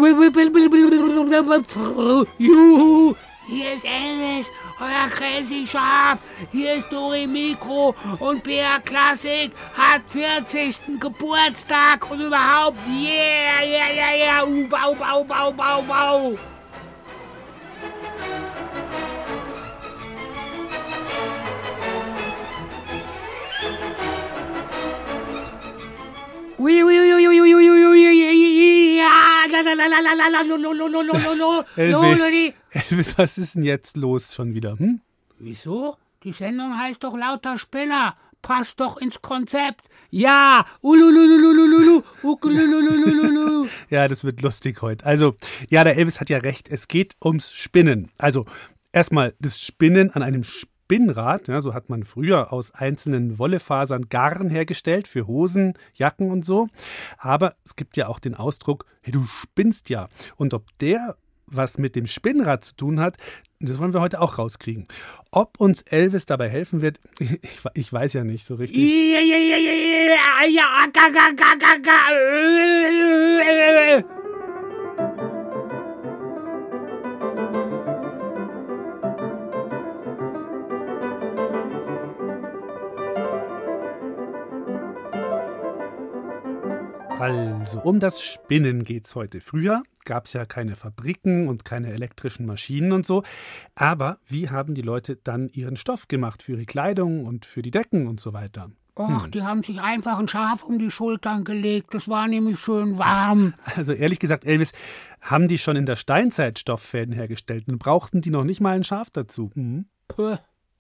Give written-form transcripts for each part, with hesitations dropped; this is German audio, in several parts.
Juhu, hier ist Elvis, euer Crazy Schaf. Hier ist Dori Mikro und BR Classic hat 40. Geburtstag und überhaupt, yeah, bau. Elvis, was ist denn jetzt los schon wieder? Wieso? Die Sendung heißt doch Lauter Spinner. Passt doch ins Konzept. Ja, Ja, das wird lustig heute. Also, ja, der Elvis hat ja recht. Es geht ums Spinnen. Also, erstmal das Spinnen an einem Spinnrad, ja, so hat man früher aus einzelnen Wollefasern Garn hergestellt für Hosen, Jacken und so. Aber es gibt ja auch den Ausdruck, hey, du spinnst ja. Und ob der was mit dem Spinnrad zu tun hat, das wollen wir heute auch rauskriegen. Ob uns Elvis dabei helfen wird, ich weiß ja nicht so richtig. Also, um das Spinnen geht's heute. Früher gab es ja keine Fabriken und keine elektrischen Maschinen und so. Aber wie haben die Leute dann ihren Stoff gemacht für ihre Kleidung und für die Decken und so weiter? Och, die haben sich einfach ein Schaf um die Schultern gelegt. Das war nämlich schön warm. Also ehrlich gesagt, Elvis, haben die schon in der Steinzeit Stofffäden hergestellt und brauchten die noch nicht mal ein Schaf dazu? Puh.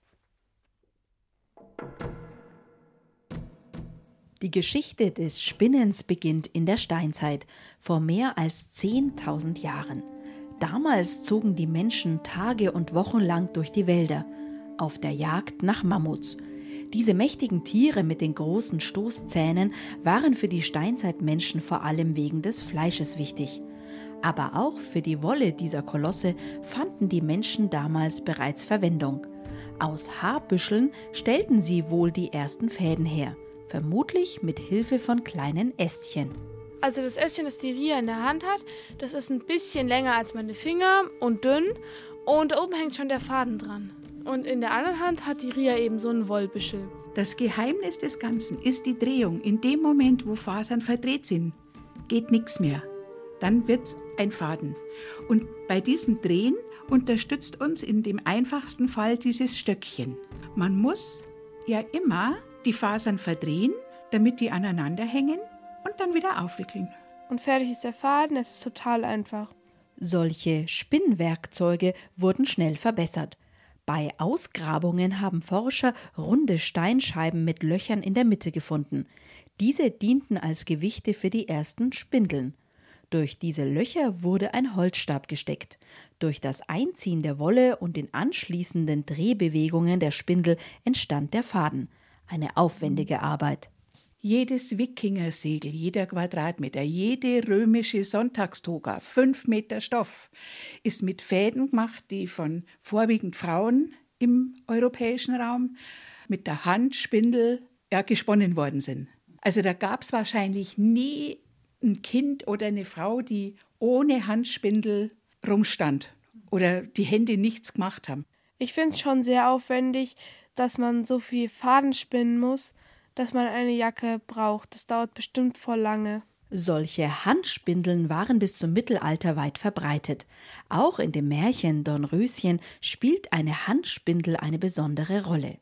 Die Geschichte des Spinnens beginnt in der Steinzeit, vor mehr als 10.000 Jahren. Damals zogen die Menschen Tage und Wochen lang durch die Wälder, auf der Jagd nach Mammuts. Diese mächtigen Tiere mit den großen Stoßzähnen waren für die Steinzeitmenschen vor allem wegen des Fleisches wichtig. Aber auch für die Wolle dieser Kolosse fanden die Menschen damals bereits Verwendung. Aus Haarbüscheln stellten sie wohl die ersten Fäden her. Vermutlich mit Hilfe von kleinen Ästchen. Also das Ästchen, das die Ria in der Hand hat, das ist ein bisschen länger als meine Finger und dünn und da oben hängt schon der Faden dran. Und in der anderen Hand hat die Ria eben so einen Wollbüschel. Das Geheimnis des Ganzen ist die Drehung. In dem Moment, wo Fasern verdreht sind, geht nichts mehr. Dann wird's ein Faden. Und bei diesem Drehen unterstützt uns in dem einfachsten Fall dieses Stöckchen. Man muss ja immer die Fasern verdrehen, damit die aneinander hängen und dann wieder aufwickeln. Und fertig ist der Faden, es ist total einfach. Solche Spinnwerkzeuge wurden schnell verbessert. Bei Ausgrabungen haben Forscher runde Steinscheiben mit Löchern in der Mitte gefunden. Diese dienten als Gewichte für die ersten Spindeln. Durch diese Löcher wurde ein Holzstab gesteckt. Durch das Einziehen der Wolle und den anschließenden Drehbewegungen der Spindel entstand der Faden. Eine aufwendige Arbeit. Jedes Wikingersegel, jeder Quadratmeter, jede römische Sonntagstoga, 5 Meter Stoff, ist mit Fäden gemacht, die von vorwiegend Frauen im europäischen Raum mit der Handspindel gesponnen worden sind. Also da gab es wahrscheinlich nie ein Kind oder eine Frau, die ohne Handspindel rumstand oder die Hände nichts gemacht haben. Ich finde es schon sehr aufwendig, dass man so viel Faden spinnen muss, dass man eine Jacke braucht. Das dauert bestimmt voll lange. Solche Handspindeln waren bis zum Mittelalter weit verbreitet. Auch in dem Märchen Dornröschen spielt eine Handspindel eine besondere Rolle.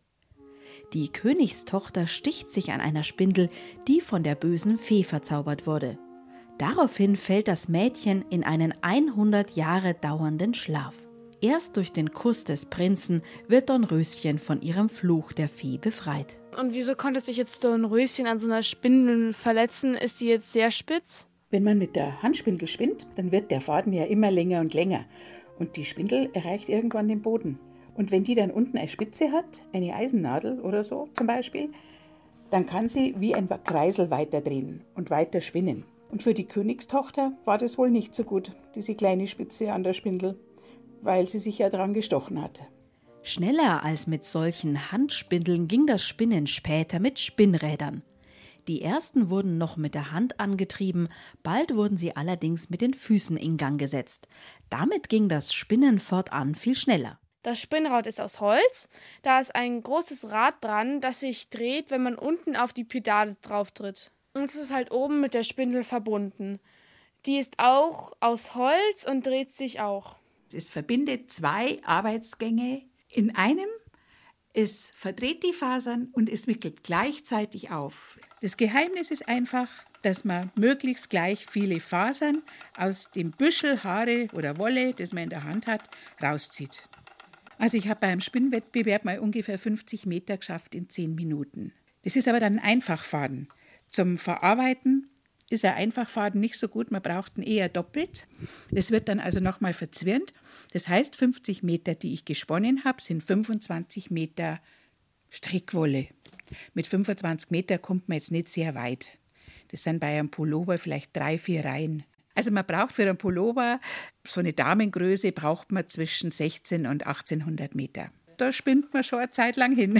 Die Königstochter sticht sich an einer Spindel, die von der bösen Fee verzaubert wurde. Daraufhin fällt das Mädchen in einen 100 Jahre dauernden Schlaf. Erst durch den Kuss des Prinzen wird Dornröschen von ihrem Fluch der Fee befreit. Und wieso konnte sich jetzt Dornröschen an so einer Spindel verletzen? Ist die jetzt sehr spitz? Wenn man mit der Handspindel spinnt, dann wird der Faden ja immer länger und länger. Und die Spindel erreicht irgendwann den Boden. Und wenn die dann unten eine Spitze hat, eine Eisennadel oder so zum Beispiel, dann kann sie wie ein Kreisel weiterdrehen und weiter spinnen. Und für die Königstochter war das wohl nicht so gut, diese kleine Spitze an der Spindel, weil sie sich ja dran gestochen hatte. Schneller als mit solchen Handspindeln ging das Spinnen später mit Spinnrädern. Die ersten wurden noch mit der Hand angetrieben, bald wurden sie allerdings mit den Füßen in Gang gesetzt. Damit ging das Spinnen fortan viel schneller. Das Spinnrad ist aus Holz. Da ist ein großes Rad dran, das sich dreht, wenn man unten auf die Pedale drauf tritt. Und es ist halt oben mit der Spindel verbunden. Die ist auch aus Holz und dreht sich auch. Es verbindet 2 Arbeitsgänge in einem. Es verdreht die Fasern und es wickelt gleichzeitig auf. Das Geheimnis ist einfach, dass man möglichst gleich viele Fasern aus dem Büschel Haare oder Wolle, das man in der Hand hat, rauszieht. Also ich habe beim Spinnwettbewerb mal ungefähr 50 Meter geschafft in 10 Minuten. Das ist aber dann ein Einfachfaden. Zum Verarbeiten ist ein Einfachfaden nicht so gut, man braucht ihn eher doppelt. Das wird dann also nochmal verzwirnt. Das heißt, 50 Meter, die ich gesponnen habe, sind 25 Meter Strickwolle. Mit 25 Meter kommt man jetzt nicht sehr weit. Das sind bei einem Pullover vielleicht 3-4 Reihen. Also man braucht für einen Pullover, so eine Damengröße, braucht man zwischen 16 und 1800 Meter. Da spinnt man schon eine Zeit lang hin.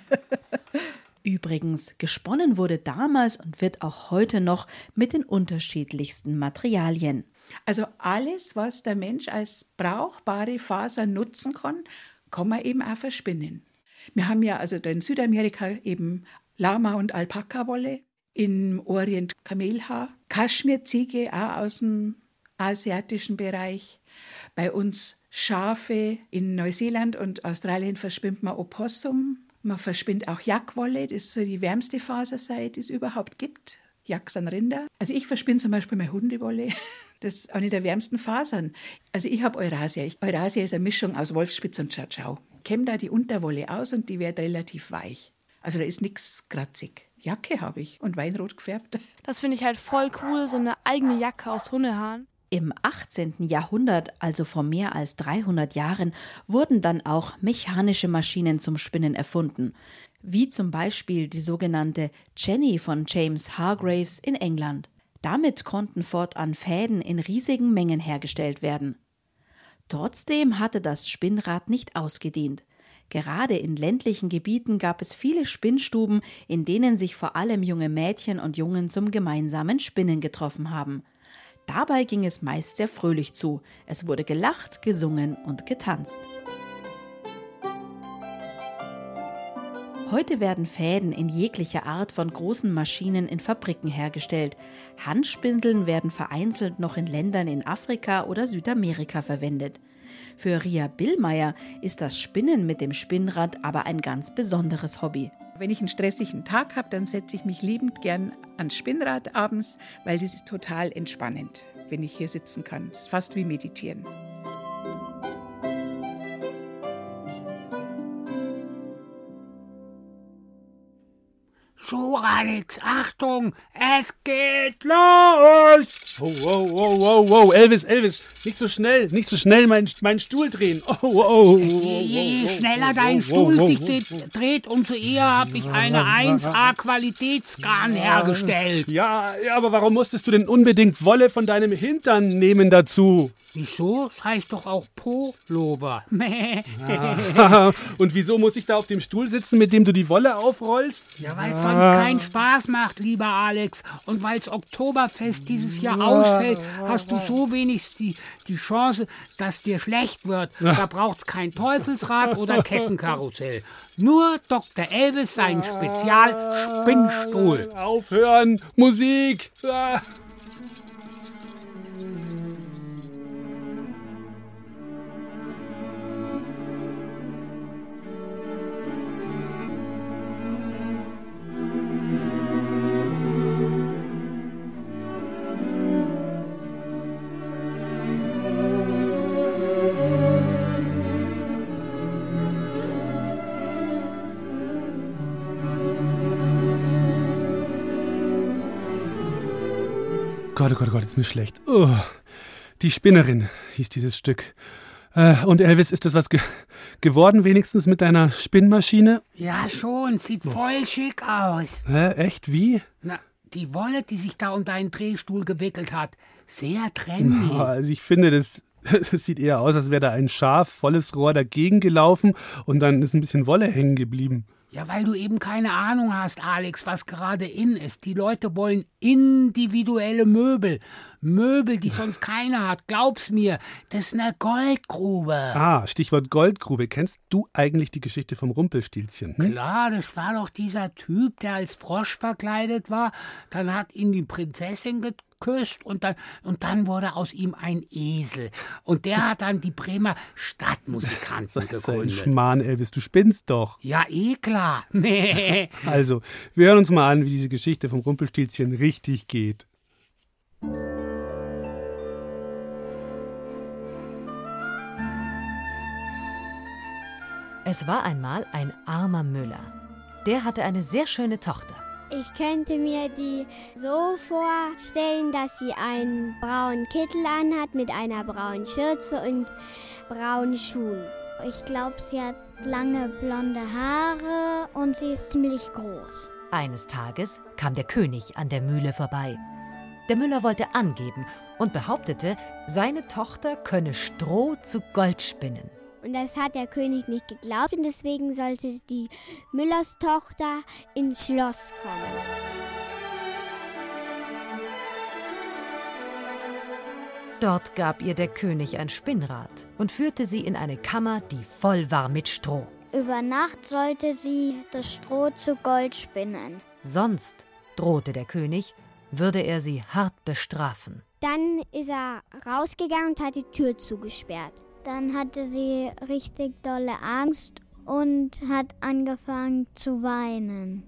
Übrigens, gesponnen wurde damals und wird auch heute noch mit den unterschiedlichsten Materialien. Also alles, was der Mensch als brauchbare Faser nutzen kann man eben auch verspinnen. Wir haben ja also in Südamerika eben Lama- und Alpaka-Wolle, im Orient Kamelhaar, Kaschmirziege auch aus dem asiatischen Bereich. Bei uns Schafe, in Neuseeland und Australien verspinnt man Opossum. Man verspinnt auch Jackwolle, das ist so die wärmste Faserseide, die es überhaupt gibt. Jack sind Rinder. Also ich verspinne zum Beispiel meine Hundewolle. Das ist eine der wärmsten Fasern. Also ich habe Eurasia. Eurasia ist eine Mischung aus Wolfsspitz und Tschatschau. Ich kämme da die Unterwolle aus und die wird relativ weich. Also da ist nichts kratzig. Jacke habe ich und weinrot gefärbt. Das finde ich halt voll cool, so eine eigene Jacke aus Hundehaaren. Im 18. Jahrhundert, also vor mehr als 300 Jahren, wurden dann auch mechanische Maschinen zum Spinnen erfunden, wie zum Beispiel die sogenannte Jenny von James Hargreaves in England. Damit konnten fortan Fäden in riesigen Mengen hergestellt werden. Trotzdem hatte das Spinnrad nicht ausgedient. Gerade in ländlichen Gebieten gab es viele Spinnstuben, in denen sich vor allem junge Mädchen und Jungen zum gemeinsamen Spinnen getroffen haben. Dabei ging es meist sehr fröhlich zu. Es wurde gelacht, gesungen und getanzt. Heute werden Fäden in jeglicher Art von großen Maschinen in Fabriken hergestellt. Handspindeln werden vereinzelt noch in Ländern in Afrika oder Südamerika verwendet. Für Ria Billmeier ist das Spinnen mit dem Spinnrad aber ein ganz besonderes Hobby. Wenn ich einen stressigen Tag habe, dann setze ich mich liebend gern ans Spinnrad abends, weil das ist total entspannend, wenn ich hier sitzen kann. Das ist fast wie meditieren. So, Alex, Achtung, es geht los! Oh, Elvis, nicht so schnell meinen Stuhl drehen. Je schneller dein Stuhl sich dreht, umso eher habe ich eine 1A-Qualitätsgarn hergestellt. Ja, aber warum musstest du denn unbedingt Wolle von deinem Hintern nehmen dazu? Wieso? Das heißt doch auch Pullover. Und wieso muss ich da auf dem Stuhl sitzen, mit dem du die Wolle aufrollst? Ja, weil es sonst keinen Spaß macht, lieber Alex. Und weil das Oktoberfest dieses Jahr ausfällt, hast du so wenig die Chance, dass dir schlecht wird. Da braucht's kein Teufelsrad oder Kettenkarussell. Nur Dr. Elvis seinen Spezial-Spinnstuhl. Aufhören! Musik! Gott, ist mir schlecht. Oh, die Spinnerin hieß dieses Stück. Und Elvis, ist das was geworden wenigstens mit deiner Spinnmaschine? Ja schon, sieht voll schick aus. Echt? Wie? Na, die Wolle, die sich da um deinen Drehstuhl gewickelt hat, sehr trendy. Also ich finde, das sieht eher aus, als wäre da ein Schaf, volles Rohr dagegen gelaufen und dann ist ein bisschen Wolle hängen geblieben. Ja, weil du eben keine Ahnung hast, Alex, was gerade in ist. Die Leute wollen individuelle Möbel. Möbel, die sonst keiner hat. Glaub's mir, das ist eine Goldgrube. Ah, Stichwort Goldgrube. Kennst du eigentlich die Geschichte vom Rumpelstilzchen? Klar, das war doch dieser Typ, der als Frosch verkleidet war. Dann hat ihn die Prinzessin geküsst und dann wurde aus ihm ein Esel. Und der hat dann die Bremer Stadtmusikanten Das ist ein gegründet. Schmarrn, Elvis, du spinnst doch. Ja, klar. Also, wir hören uns mal an, wie diese Geschichte vom Rumpelstilzchen richtig geht. Es war einmal ein armer Müller. Der hatte eine sehr schöne Tochter. Ich könnte mir die so vorstellen, dass sie einen braunen Kittel anhat mit einer braunen Schürze und braunen Schuhen. Ich glaube, sie hat lange blonde Haare und sie ist ziemlich groß. Eines Tages kam der König an der Mühle vorbei. Der Müller wollte angeben und behauptete, seine Tochter könne Stroh zu Gold spinnen. Und das hat der König nicht geglaubt und deswegen sollte die Müllerstochter ins Schloss kommen. Dort gab ihr der König ein Spinnrad und führte sie in eine Kammer, die voll war mit Stroh. Über Nacht sollte sie das Stroh zu Gold spinnen. Sonst, drohte der König, würde er sie hart bestrafen. Dann ist er rausgegangen und hat die Tür zugesperrt. Dann hatte sie richtig dolle Angst und hat angefangen zu weinen.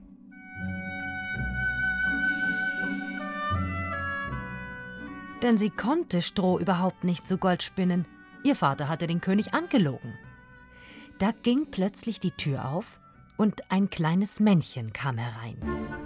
Denn sie konnte Stroh überhaupt nicht zu Gold spinnen. Ihr Vater hatte den König angelogen. Da ging plötzlich die Tür auf und ein kleines Männchen kam herein.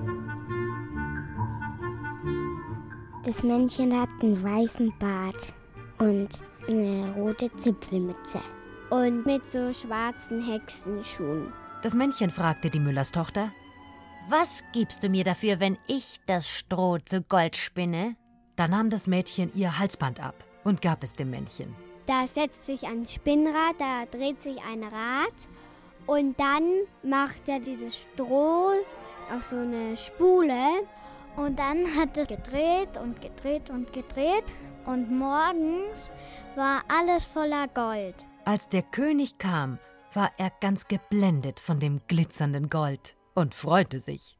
Das Männchen hat einen weißen Bart und eine rote Zipfelmütze. Und mit so schwarzen Hexenschuhen. Das Männchen fragte die Müllerstochter: »Was gibst du mir dafür, wenn ich das Stroh zu Gold spinne?« Da nahm das Mädchen ihr Halsband ab und gab es dem Männchen. Da setzt sich ein Spinnrad, da dreht sich ein Rad und dann macht er dieses Stroh auf so eine Spule und dann hat es gedreht und gedreht und gedreht und morgens war alles voller Gold. Als der König kam, war er ganz geblendet von dem glitzernden Gold und freute sich.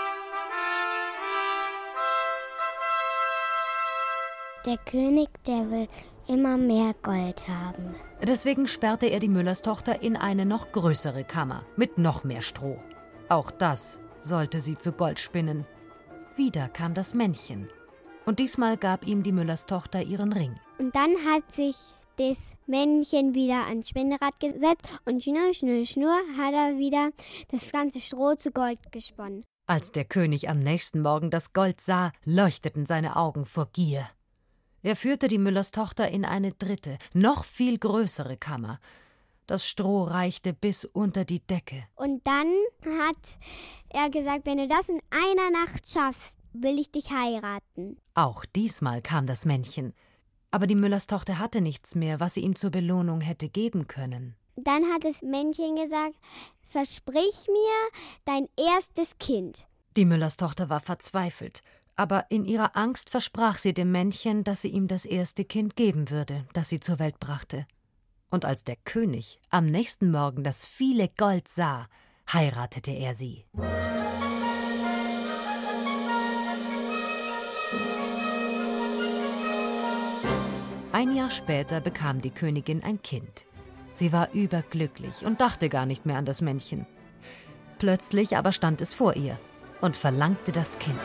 Der König, der will immer mehr Gold haben. Deswegen sperrte er die Müllerstochter in eine noch größere Kammer mit noch mehr Stroh. Auch das sollte sie zu Gold spinnen. Wieder kam das Männchen. Und diesmal gab ihm die Müllerstochter ihren Ring. Und dann hat sich das Männchen wieder ans Spinnrad gesetzt und Schnur, Schnur, Schnur hat er wieder das ganze Stroh zu Gold gesponnen. Als der König am nächsten Morgen das Gold sah, leuchteten seine Augen vor Gier. Er führte die Müllerstochter in eine dritte, noch viel größere Kammer. Das Stroh reichte bis unter die Decke. Und dann hat er gesagt, wenn du das in einer Nacht schaffst, will ich dich heiraten. Auch diesmal kam das Männchen. Aber die Müllerstochter hatte nichts mehr, was sie ihm zur Belohnung hätte geben können. Dann hat das Männchen gesagt, versprich mir dein erstes Kind. Die Müllerstochter war verzweifelt. Aber in ihrer Angst versprach sie dem Männchen, dass sie ihm das erste Kind geben würde, das sie zur Welt brachte. Und als der König am nächsten Morgen das viele Gold sah, heiratete er sie. Ein Jahr später bekam die Königin ein Kind. Sie war überglücklich und dachte gar nicht mehr an das Männchen. Plötzlich aber stand es vor ihr und verlangte das Kind.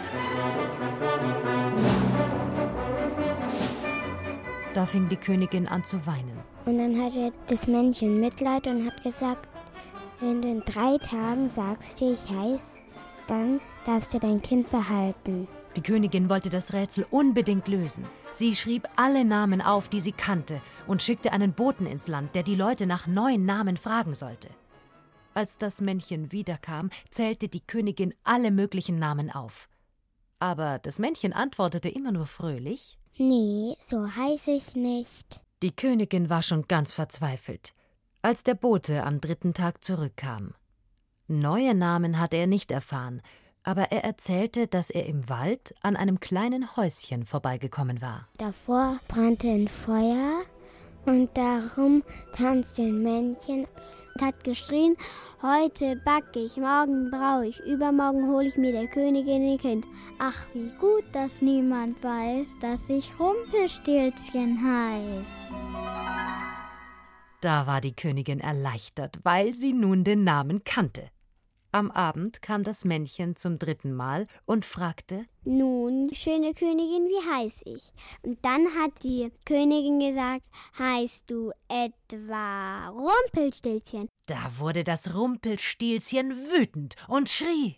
Da fing die Königin an zu weinen. Und dann hatte das Männchen Mitleid und hat gesagt, wenn du in 3 Tagen sagst, wie ich heiß, dann darfst du dein Kind behalten. Die Königin wollte das Rätsel unbedingt lösen. Sie schrieb alle Namen auf, die sie kannte, und schickte einen Boten ins Land, der die Leute nach neuen Namen fragen sollte. Als das Männchen wiederkam, zählte die Königin alle möglichen Namen auf. Aber das Männchen antwortete immer nur fröhlich: Nee, so heiß ich nicht. Die Königin war schon ganz verzweifelt, als der Bote am 3. Tag zurückkam. Neue Namen hatte er nicht erfahren, aber er erzählte, dass er im Wald an einem kleinen Häuschen vorbeigekommen war. Davor brannte ein Feuer und darum tanzte ein Männchen und hat geschrien: Heute backe ich, morgen braue ich, übermorgen hole ich mir der Königin ein Kind. Ach, wie gut, dass niemand weiß, dass ich Rumpelstilzchen heiß. Da war die Königin erleichtert, weil sie nun den Namen kannte. Am Abend kam das Männchen zum 3. Mal und fragte: Nun, schöne Königin, wie heiß ich? Und dann hat die Königin gesagt: Heißt du etwa Rumpelstilzchen? Da wurde das Rumpelstilzchen wütend und schrie: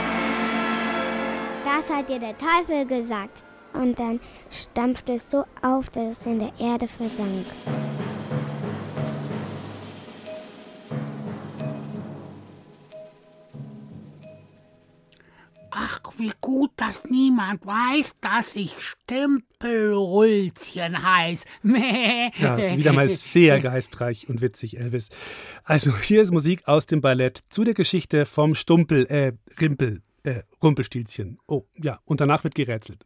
Das hat dir der Teufel gesagt. Und dann stampfte es so auf, dass es in der Erde versank. Ach, wie gut, dass niemand weiß, dass ich Stempelrülzchen heiß. Ja, wieder mal sehr geistreich und witzig, Elvis. Also hier ist Musik aus dem Ballett zu der Geschichte vom Rumpelstilzchen. Oh, ja, und danach wird gerätselt.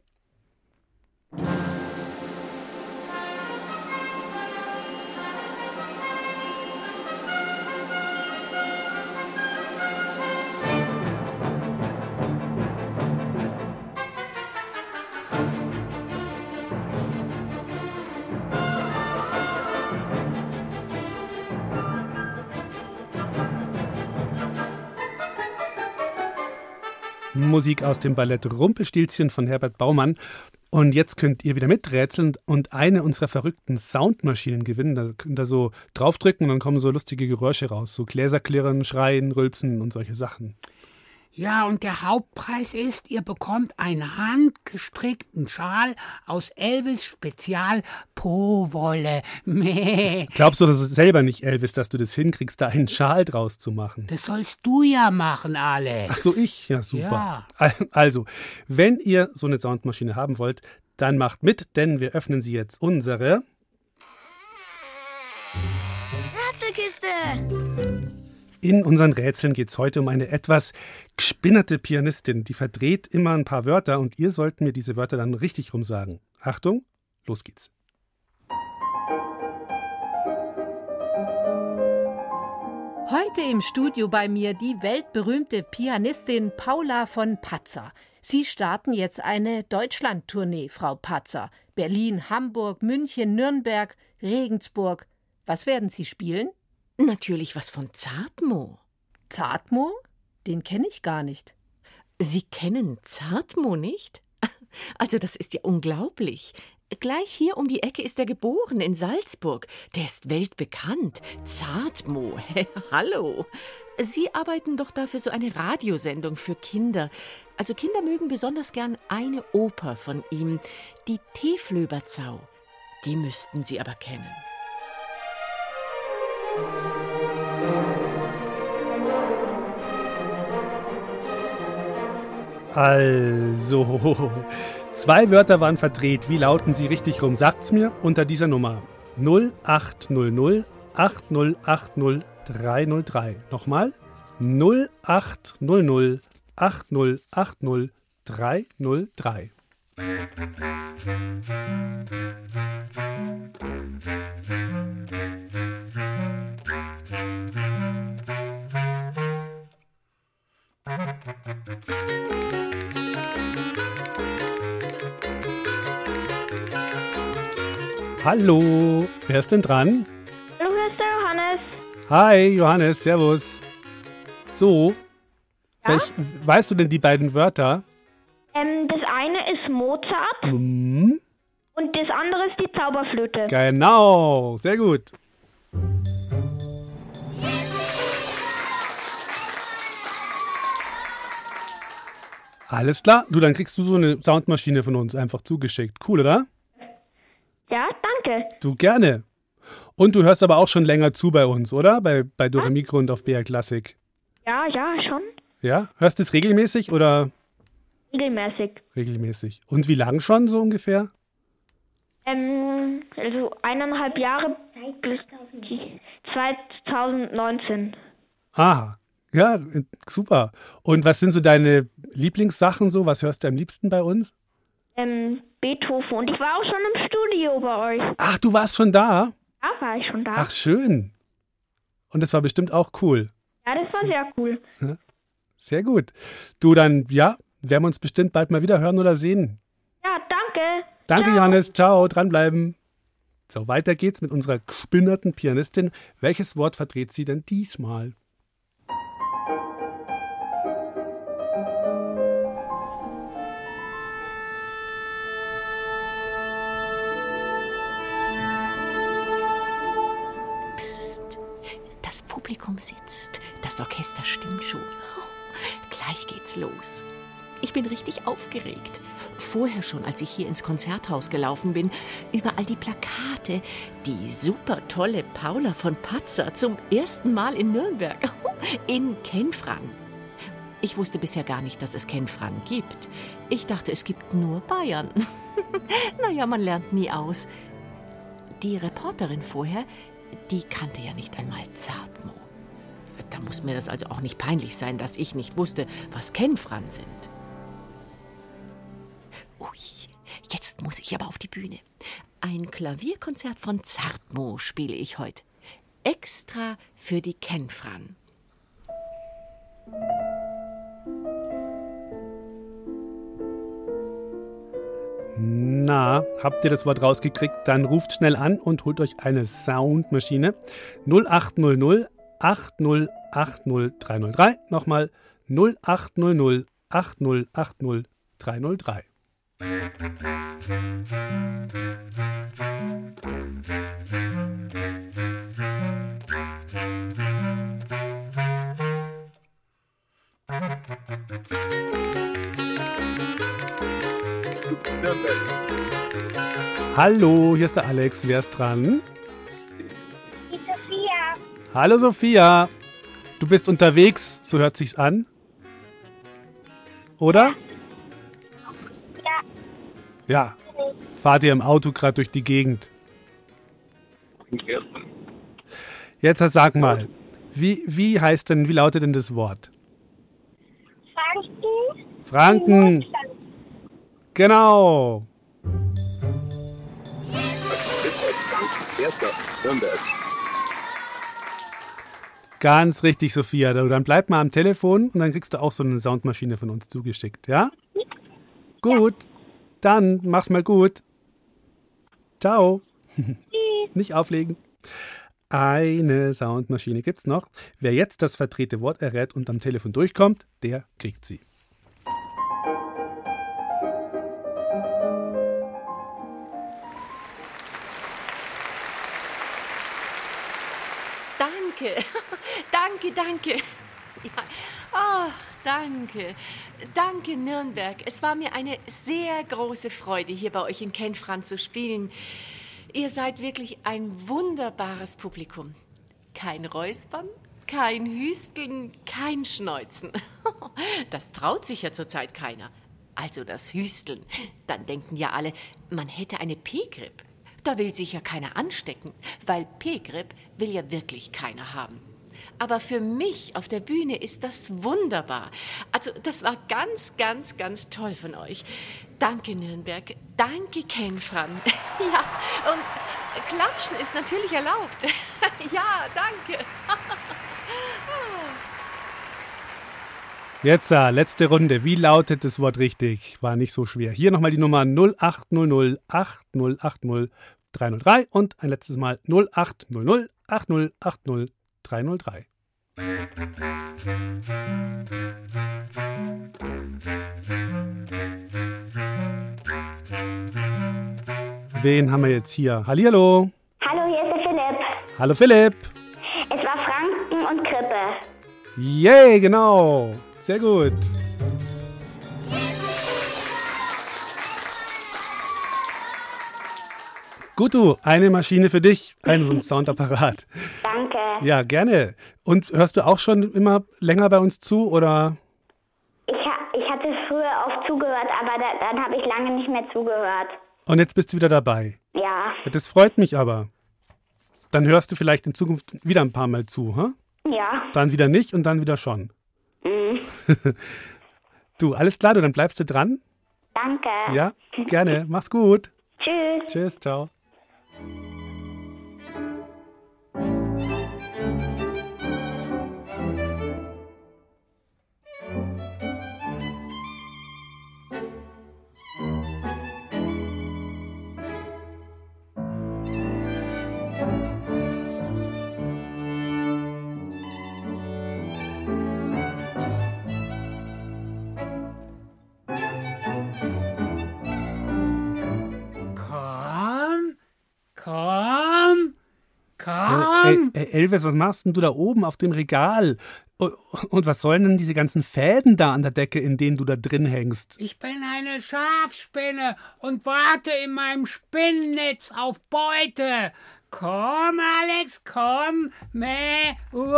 Musik aus dem Ballett Rumpelstilzchen von Herbert Baumann. Und jetzt könnt ihr wieder miträtseln und eine unserer verrückten Soundmaschinen gewinnen. Da könnt ihr so draufdrücken und dann kommen so lustige Geräusche raus. So Gläser klirren, Schreien, Rülpsen und solche Sachen. Ja, und der Hauptpreis ist, ihr bekommt einen handgestrickten Schal aus Elvis Spezial Po-Wolle. Glaubst du das selber nicht, Elvis, dass du das hinkriegst, da einen Schal draus zu machen? Das sollst du ja machen, Alex. Ach so, ich? Ja, super. Ja. Also, wenn ihr so eine Soundmaschine haben wollt, dann macht mit, denn wir öffnen sie jetzt unsere Rätselkiste. In unseren Rätseln geht es heute um eine etwas gespinnerte Pianistin, die verdreht immer ein paar Wörter und ihr sollt mir diese Wörter dann richtig rum sagen. Achtung, los geht's. Heute im Studio bei mir die weltberühmte Pianistin Paula von Patzer. Sie starten jetzt eine Deutschland-Tournee, Frau Patzer. Berlin, Hamburg, München, Nürnberg, Regensburg. Was werden Sie spielen? Natürlich was von Zartmo. Zartmo? Den kenne ich gar nicht. Sie kennen Zartmo nicht? Also das ist ja unglaublich. Gleich hier um die Ecke ist er geboren, in Salzburg. Der ist weltbekannt. Zartmo, hallo. Sie arbeiten doch da für so eine Radiosendung für Kinder. Also Kinder mögen besonders gern eine Oper von ihm, die Teeflöberzau. Die müssten Sie aber kennen. Also, 2 Wörter waren verdreht. Wie lauten sie richtig rum? Sagt's mir unter dieser Nummer. 0800 8080 303. Nochmal. 0800 8080 303. Hallo, wer ist denn dran? Hallo, hier ist der Johannes. Hi, Johannes, servus. So, weißt du denn die beiden Wörter? Das eine ist Mozart Mhm. und das andere ist die Zauberflöte. Genau, sehr gut. Alles klar, du, dann kriegst du so eine Soundmaschine von uns einfach zugeschickt. Cool, oder? Ja, danke. Du, gerne. Und du hörst aber auch schon länger zu bei uns, oder? Bei Dore Mikro und auf BR Classic. Ja, schon. Ja? Hörst du es regelmäßig oder? Regelmäßig. Regelmäßig. Und wie lang schon so ungefähr? Also 1,5 Jahre bis 2019. Aha, Ja, super. Und was sind so deine Lieblingssachen so? Was hörst du am liebsten bei uns? Beethoven. Und ich war auch schon im Studio bei euch. Ach, du warst schon da? Ja, war ich schon da. Ach, schön. Und das war bestimmt auch cool. Ja, das war sehr cool. Ja, sehr gut. Du, dann, ja, werden wir uns bestimmt bald mal wieder hören oder sehen. Ja, danke. Danke, Ciao. Johannes. Ciao, dranbleiben. So, weiter geht's mit unserer gespinnerten Pianistin. Welches Wort verdreht sie denn diesmal? Das Publikum sitzt. Das Orchester stimmt schon. Gleich geht's los. Ich bin richtig aufgeregt. Vorher schon, als ich hier ins Konzerthaus gelaufen bin, überall die Plakate. Die super tolle Paula von Patzer zum ersten Mal in Nürnberg. In Kenfran. Ich wusste bisher gar nicht, dass es Kenfran gibt. Ich dachte, es gibt nur Bayern. Naja, man lernt nie aus. Die Reporterin vorher, die kannte ja nicht einmal Zartmo. Da muss mir das also auch nicht peinlich sein, dass ich nicht wusste, was Kenfran sind. Ui, jetzt muss ich aber auf die Bühne. Ein Klavierkonzert von Zartmo spiele ich heute. Extra für die Kenfran. Na, habt ihr das Wort rausgekriegt? Dann ruft schnell an und holt euch eine Soundmaschine. 0800 8080 303. Nochmal 0800 8080 303. Hallo, hier ist der Alex. Wer ist dran? Die Sophia. Hallo Sophia. Du bist unterwegs, so hört sich's an. Oder? Ja. Ja. Fahrt ihr im Auto gerade durch die Gegend? Jetzt sag mal, wie lautet denn das Wort? Franken. Franken. Genau. Ganz richtig, Sophia. Dann bleib mal am Telefon und dann kriegst du auch so eine Soundmaschine von uns zugeschickt, ja? Gut, dann mach's mal gut. Ciao. Nicht auflegen. Eine Soundmaschine gibt's noch. Wer jetzt das verdrehte Wort errät und am Telefon durchkommt, der kriegt sie. Danke. Ja. Ach, danke. Danke, Nürnberg. Es war mir eine sehr große Freude, hier bei euch in Kenfran zu spielen. Ihr seid wirklich ein wunderbares Publikum. Kein Räuspern, kein Hüsteln, kein Schneuzen. Das traut sich ja zurzeit keiner. Also das Hüsteln. Dann denken ja alle, man hätte eine P-Grippe. Da will sich ja keiner anstecken, weil P-Grippe will ja wirklich keiner haben. Aber für mich auf der Bühne ist das wunderbar. Also das war ganz, ganz, ganz toll von euch. Danke, Nürnberg. Danke, Kenfran. Ja, und klatschen ist natürlich erlaubt. Ja, danke. Jetzt, letzte Runde. Wie lautet das Wort richtig? War nicht so schwer. Hier nochmal die Nummer 0800 8080 303 und ein letztes Mal 0800 8080 303. Wen haben wir jetzt hier? Hallihallo. Hallo, hier ist der Philipp. Hallo Philipp. Es war Franken und Krippe. Yay, genau. Sehr gut. Gut, du, eine Maschine für dich, einen Soundapparat. Danke. Ja, gerne. Und hörst du auch schon immer länger bei uns zu, oder? Ich hatte früher oft zugehört, aber dann habe ich lange nicht mehr zugehört. Und jetzt bist du wieder dabei? Ja. Das freut mich aber. Dann hörst du vielleicht in Zukunft wieder ein paar Mal zu, ha? Ja. Dann wieder nicht und dann wieder schon. Du, alles klar, dann bleibst du dran? Danke. Ja, gerne. Mach's gut. Tschüss. Tschüss, ciao. Elvis, was machst denn du da oben auf dem Regal? Und was sollen denn diese ganzen Fäden da an der Decke, in denen du da drin hängst? Ich bin eine Schafspinne und warte in meinem Spinnennetz auf Beute. Komm, Alex, komm. Mäh.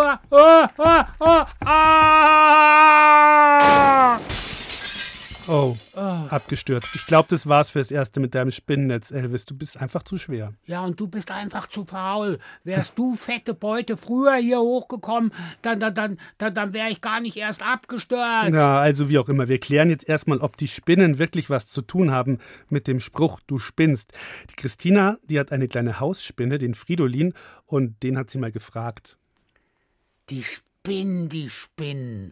Oh, abgestürzt. Ich glaube, das war's fürs Erste mit deinem Spinnennetz, Elvis. Du bist einfach zu schwer. Ja, und du bist einfach zu faul. Wärst du, fette Beute, früher hier hochgekommen, dann wäre ich gar nicht erst abgestürzt. Ja, also wie auch immer. Wir klären jetzt erstmal, ob die Spinnen wirklich was zu tun haben mit dem Spruch, du spinnst. Die Christina, die hat eine kleine Hausspinne, den Fridolin, und den hat sie mal gefragt. Die Spinnen.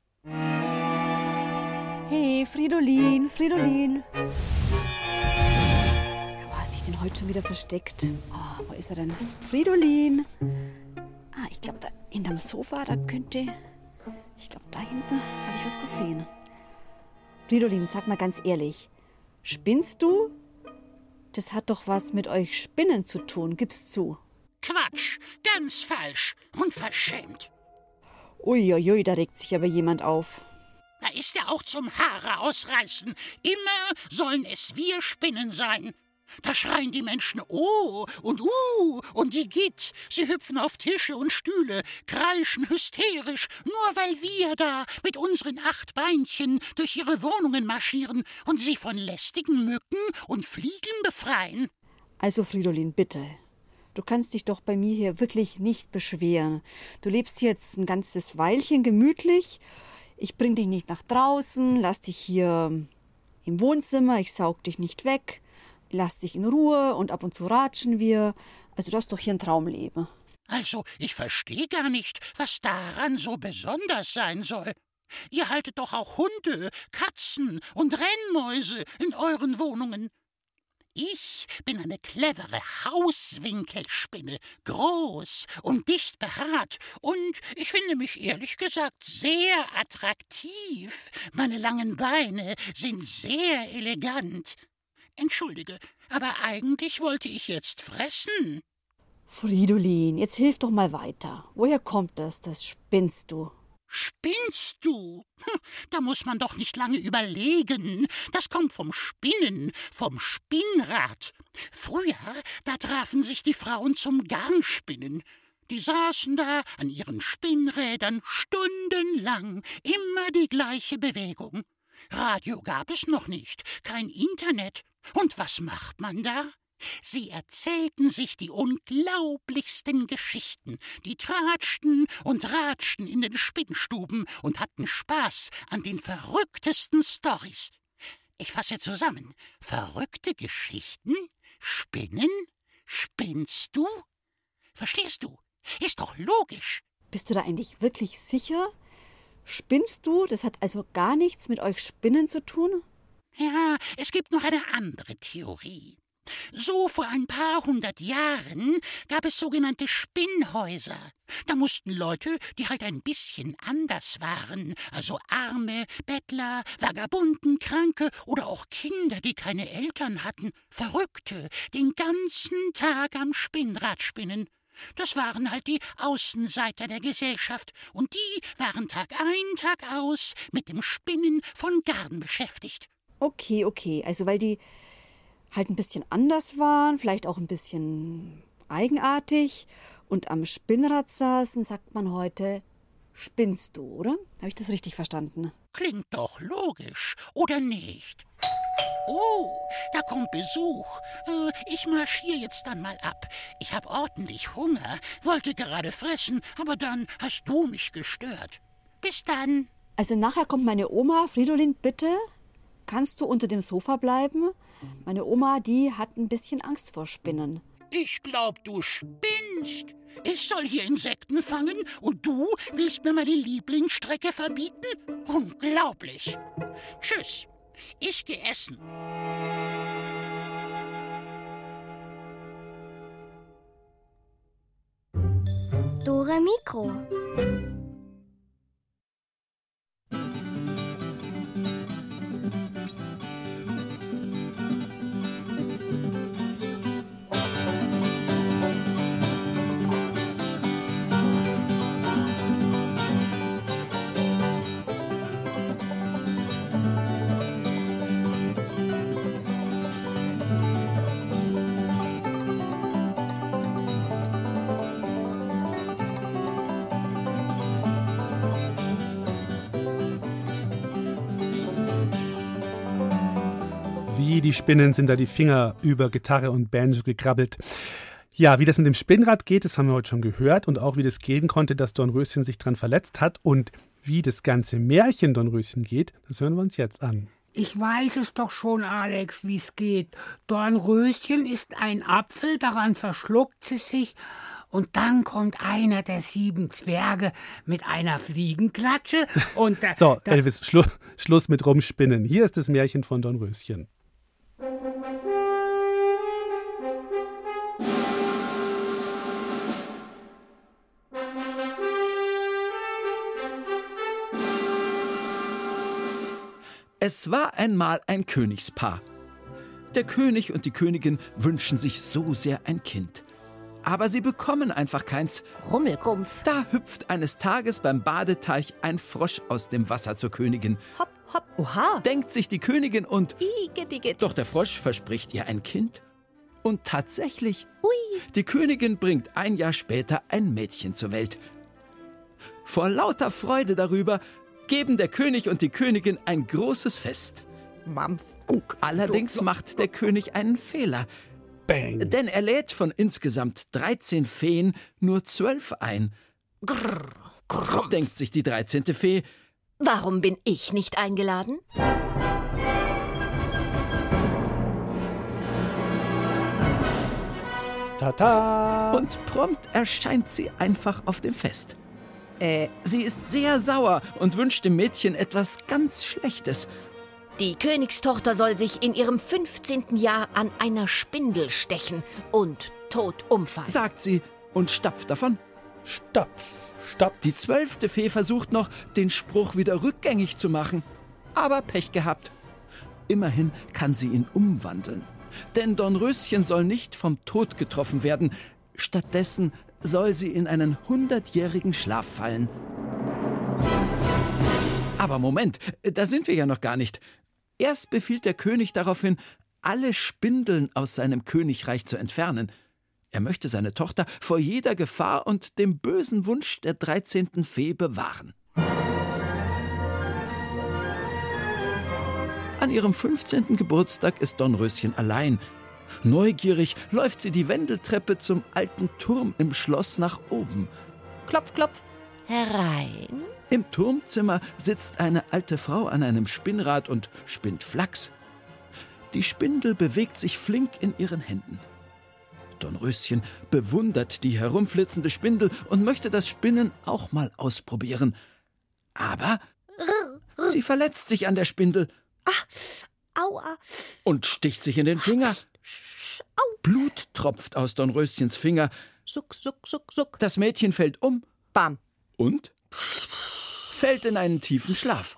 Hey, Fridolin. Wo hast du dich denn heute schon wieder versteckt? Oh, wo ist er denn? Fridolin. Ich glaube, da hinterm Sofa, ich glaube, da hinten habe ich was gesehen. Fridolin, sag mal ganz ehrlich, spinnst du? Das hat doch was mit euch Spinnen zu tun, gib's zu. Quatsch, ganz falsch und verschämt. Uiuiui, da regt sich aber jemand auf. Da ist er auch zum Haare ausreißen. Immer sollen es wir Spinnen sein. Da schreien die Menschen oh und die Gitt. Sie hüpfen auf Tische und Stühle, kreischen hysterisch, nur weil wir da mit unseren 8 Beinchen durch ihre Wohnungen marschieren und sie von lästigen Mücken und Fliegen befreien. Also Fridolin, bitte. Du kannst dich doch bei mir hier wirklich nicht beschweren. Du lebst jetzt ein ganzes Weilchen gemütlich. Ich bring dich nicht nach draußen, lass dich hier im Wohnzimmer, ich saug dich nicht weg, lass dich in Ruhe und ab und zu ratschen wir. Also das ist doch hier ein Traumleben. Also, ich verstehe gar nicht, was daran so besonders sein soll. Ihr haltet doch auch Hunde, Katzen und Rennmäuse in euren Wohnungen. Ich bin eine clevere Hauswinkelspinne, groß und dicht behaart, und ich finde mich ehrlich gesagt sehr attraktiv. Meine langen Beine sind sehr elegant. Entschuldige, aber eigentlich wollte ich jetzt fressen. Fridolin, jetzt hilf doch mal weiter. Woher kommt das spinnst du? Spinnst du? Da muss man doch nicht lange überlegen. Das kommt vom Spinnen, vom Spinnrad. Früher, da trafen sich die Frauen zum Garnspinnen. Die saßen da an ihren Spinnrädern stundenlang, immer die gleiche Bewegung. Radio gab es noch nicht, kein Internet. Und was macht man da? Sie erzählten sich die unglaublichsten Geschichten, die tratschten und ratschten in den Spinnstuben und hatten Spaß an den verrücktesten Storys. Ich fasse zusammen. Verrückte Geschichten? Spinnen? Spinnst du? Verstehst du? Ist doch logisch. Bist du da eigentlich wirklich sicher? Spinnst du? Das hat also gar nichts mit euch Spinnen zu tun? Ja, es gibt noch eine andere Theorie. So vor ein paar 100 Jahren gab es sogenannte Spinnhäuser. Da mussten Leute, die halt ein bisschen anders waren, also Arme, Bettler, Vagabunden, Kranke oder auch Kinder, die keine Eltern hatten, Verrückte, den ganzen Tag am Spinnrad spinnen. Das waren halt die Außenseiter der Gesellschaft, und die waren Tag ein, Tag aus mit dem Spinnen von Garn beschäftigt. Okay, also weil die halt ein bisschen anders waren, vielleicht auch ein bisschen eigenartig und am Spinnrad saßen, sagt man heute, spinnst du, oder? Habe ich das richtig verstanden? Klingt doch logisch, oder nicht? Oh, da kommt Besuch. Ich marschiere jetzt dann mal ab. Ich habe ordentlich Hunger, wollte gerade fressen, aber dann hast du mich gestört. Bis dann. Also nachher kommt meine Oma. Fridolin, bitte, kannst du unter dem Sofa bleiben? Meine Oma, die hat ein bisschen Angst vor Spinnen. Ich glaub, du spinnst. Ich soll hier Insekten fangen und du willst mir meine Lieblingsstrecke verbieten? Unglaublich. Tschüss. Ich geh essen. Dore Mikro. Wie die Spinnen sind da die Finger über Gitarre und Banjo gekrabbelt. Ja, wie das mit dem Spinnrad geht, das haben wir heute schon gehört. Und auch wie das gehen konnte, dass Dornröschen sich dran verletzt hat. Und wie das ganze Märchen Dornröschen geht, das hören wir uns jetzt an. Ich weiß es doch schon, Alex, wie es geht. Dornröschen ist ein Apfel, daran verschluckt sie sich. Und dann kommt einer der 7 Zwerge mit einer Fliegenklatsche. Und so, Elvis, Schluss mit Rumspinnen. Hier ist das Märchen von Dornröschen. Es war einmal ein Königspaar. Der König und die Königin wünschen sich so sehr ein Kind. Aber sie bekommen einfach keins. Rummelkrumpf. Da hüpft eines Tages beim Badeteich ein Frosch aus dem Wasser zur Königin. Hopp, hopp, oha. Denkt sich die Königin und... Igidigit. Doch der Frosch verspricht ihr ein Kind. Und tatsächlich, Ui. Die Königin bringt ein Jahr später ein Mädchen zur Welt. Vor lauter Freude darüber geben der König und die Königin ein großes Fest. Mampf. Allerdings macht der König einen Fehler. Bang. Denn er lädt von insgesamt 13 Feen nur 12 ein. Grrr, grrr. Denkt sich die 13. Fee. Warum bin ich nicht eingeladen? Tata! Und prompt erscheint sie einfach auf dem Fest. Sie ist sehr sauer und wünscht dem Mädchen etwas ganz Schlechtes. Die Königstochter soll sich in ihrem 15. Jahr an einer Spindel stechen und tot umfallen, sagt sie und stapft davon. Stapf, stapf. Die 12. Fee versucht noch, den Spruch wieder rückgängig zu machen. Aber Pech gehabt. Immerhin kann sie ihn umwandeln. Denn Dornröschen soll nicht vom Tod getroffen werden. Stattdessen soll sie in einen 100-jährigen Schlaf fallen. Aber Moment, da sind wir ja noch gar nicht. Erst befiehlt der König daraufhin, alle Spindeln aus seinem Königreich zu entfernen. Er möchte seine Tochter vor jeder Gefahr und dem bösen Wunsch der 13. Fee bewahren. An ihrem 15. Geburtstag ist Dornröschen allein. Neugierig läuft sie die Wendeltreppe zum alten Turm im Schloss nach oben. Klopf, klopf. Herein. Im Turmzimmer sitzt eine alte Frau an einem Spinnrad und spinnt Flachs. Die Spindel bewegt sich flink in ihren Händen. Dornröschen bewundert die herumflitzende Spindel und möchte das Spinnen auch mal ausprobieren. Aber sie verletzt sich an der Spindel. Aua. Und sticht sich in den Finger. Blut tropft aus Dornröschens Finger. Suck, suck, suck, suck. Das Mädchen fällt um. Bam. Und fällt in einen tiefen Schlaf.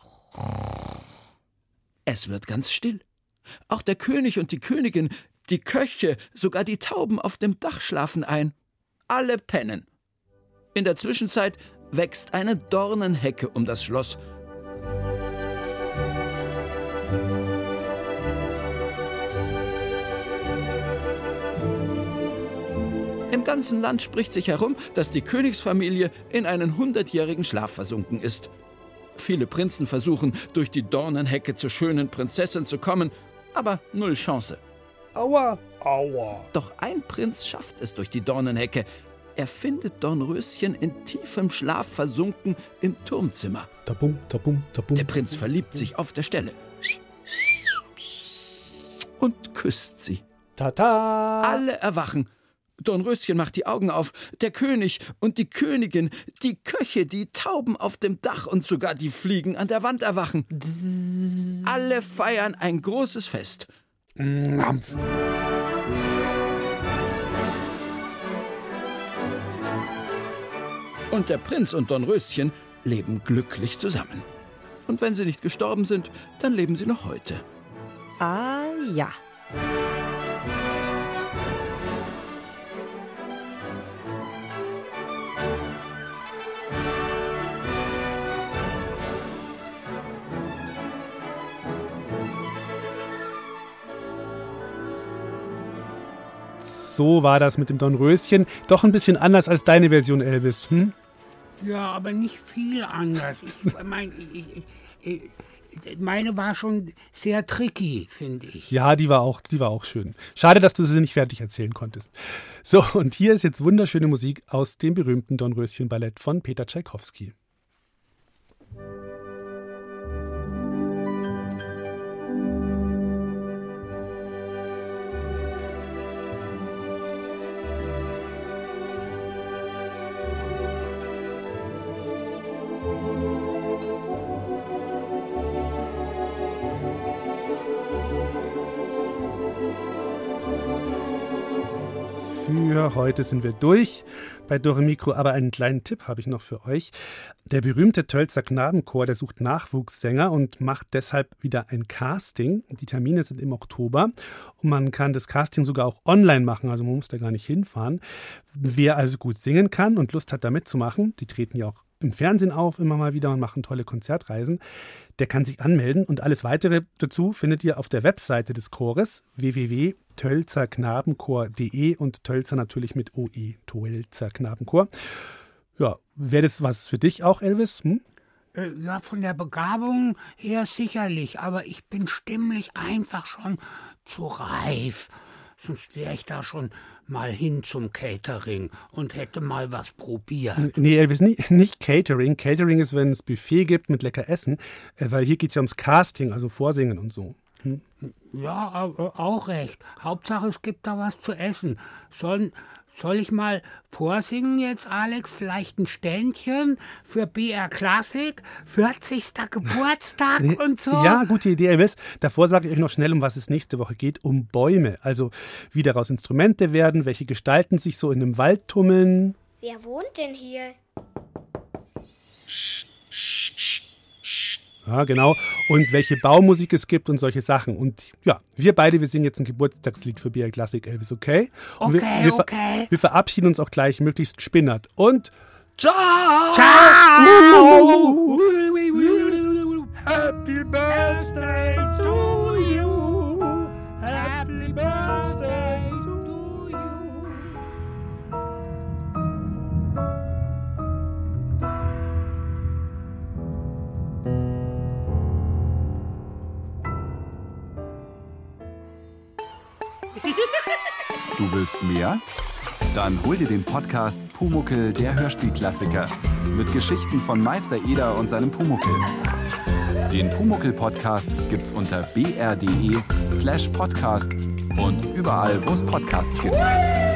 Es wird ganz still. Auch der König und die Königin, die Köche, sogar die Tauben auf dem Dach schlafen ein. Alle pennen. In der Zwischenzeit wächst eine Dornenhecke um das Schloss. Im ganzen Land spricht sich herum, dass die Königsfamilie in einen 100-jährigen Schlaf versunken ist. Viele Prinzen versuchen, durch die Dornenhecke zur schönen Prinzessin zu kommen, aber 0 Chance. Aua, aua. Doch ein Prinz schafft es durch die Dornenhecke. Er findet Dornröschen in tiefem Schlaf versunken im Turmzimmer. Tabum, tabum, tabum. Der Prinz verliebt sich auf der Stelle und küsst sie. Tata! Alle erwachen. Dornröschen macht die Augen auf. Der König und die Königin, die Köche, die Tauben auf dem Dach und sogar die Fliegen an der Wand erwachen. Alle feiern ein großes Fest. Und der Prinz und Dornröschen leben glücklich zusammen. Und wenn sie nicht gestorben sind, dann leben sie noch heute. Ah ja. So war das mit dem Dornröschen. Doch ein bisschen anders als deine Version, Elvis. Hm? Ja, aber nicht viel anders. Meine war schon sehr tricky, finde ich. Ja, die war auch schön. Schade, dass du sie nicht fertig erzählen konntest. So, und hier ist jetzt wunderschöne Musik aus dem berühmten Dornröschen-Ballett von Peter Tschaikowski. Für heute sind wir durch bei Dore Mikro, aber einen kleinen Tipp habe ich noch für euch. Der berühmte Tölzer Knabenchor, der sucht Nachwuchssänger und macht deshalb wieder ein Casting. Die Termine sind im Oktober und man kann das Casting sogar auch online machen, also man muss da gar nicht hinfahren. Wer also gut singen kann und Lust hat, da mitzumachen, die treten ja auch im Fernsehen auf, immer mal wieder und machen tolle Konzertreisen, der kann sich anmelden und alles Weitere dazu findet ihr auf der Webseite des Chores www.tölzerknabenchor.de und Tölzer natürlich mit OE, Tölzer Knabenchor. Ja, wäre das was für dich auch, Elvis? Hm? Ja, von der Begabung her sicherlich, aber ich bin stimmlich einfach schon zu reif. Sonst wäre ich da schon mal hin zum Catering und hätte mal was probiert. Nee, Elvis, nicht Catering. Catering ist, wenn es Buffet gibt mit lecker Essen, weil hier geht es ja ums Casting, also Vorsingen und so. Hm? Ja, auch recht. Hauptsache, es gibt da was zu essen. Soll ich mal vorsingen jetzt, Alex? Vielleicht ein Ständchen für BR Klassik, 40. Geburtstag und so? Ja, gute Idee, Elvis. Davor sage ich euch noch schnell, um was es nächste Woche geht. Um Bäume. Also wie daraus Instrumente werden, welche Gestalten sich so in einem Wald tummeln. Wer wohnt denn hier? Ja, genau. Und welche Baumusik es gibt und solche Sachen. Und ja, wir singen jetzt ein Geburtstagslied für BR Klassik, Elvis, okay? Und okay. Wir verabschieden uns auch gleich möglichst spinnert. Und ciao! Ciao! Happy Birthday to you! Happy Birthday to you! Du willst mehr? Dann hol dir den Podcast Pumuckl, der Hörspielklassiker. Mit Geschichten von Meister Eder und seinem Pumuckl. Den Pumuckl-Podcast gibt's unter br.de/podcast und überall, wo es Podcasts gibt.